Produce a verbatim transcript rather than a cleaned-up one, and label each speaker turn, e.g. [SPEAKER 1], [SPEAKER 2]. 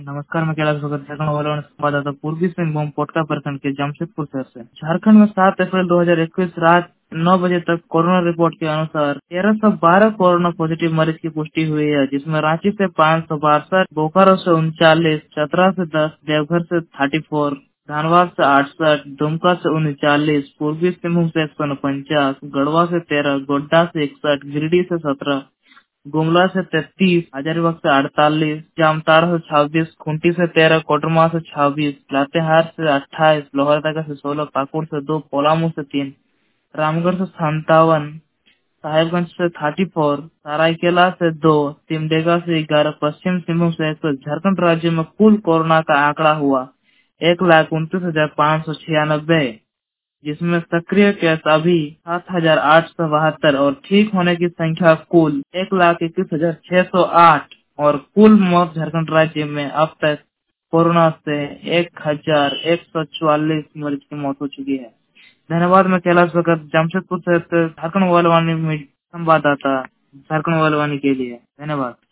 [SPEAKER 1] नमस्कार, मैं कैलाश भगत झारखंड वालों ने संवाददाता पूर्वी सिंहभूम पोटका प्रखंड के जमशेदपुर शहर से। झारखंड में सात अप्रैल दो हज़ार इक्कीस रात नौ बजे तक कोरोना रिपोर्ट के अनुसार तेरह सौ बारह कोरोना पॉजिटिव मरीज की पुष्टि हुई है, जिसमें रांची से पाँच सौ बासठ, बोकारो से उनचालीस, चतरा से दस, देवघर से चौंतीस, धनबाद से अड़सठ, दुमका से उनचालीस, पूर्वी सिंहभूम से एक सौ उनचास, गढ़वा से तेरह, गोड्डा से इकसठ, गिरिडीह से सत्रह, गुमला से तैतीस, हजारीबाग से अड़तालीस, जामताड़ा से छब्बीस, खूंटी से तेरह, कोडरमा से छब्बीस, लातेहार से अट्ठाईस, लोहरदगा से सोलह, पाकुड़ से दो, पलामू से तीन, रामगढ़ से संतावन, साहेबगंज से चौंतीस, सरायकेला से दो, सिमडेगा से ग्यारह, पश्चिम सिंहभूम से एक। झारखंड राज्य में कुल कोरोना का आंकड़ा हुआ एक लाख उनतीस हजार पाँच सौ छियानबे, जिसमें सक्रिय केस अभी सात हजार आठ सौ बहत्तर और ठीक होने की संख्या कुल एक लाख इक्कीस हजार छह सौ आठ और कुल मौत झारखंड राज्य में अब तक कोरोना से एक हजार एक सौ चौवालीस मरीज की मौत हो चुकी है। धन्यवाद। मैं कैलाश भगत, जमशेदपुर से झारखंड वालवानी में संवाददाता, झारखंड वालवानी के लिए धन्यवाद।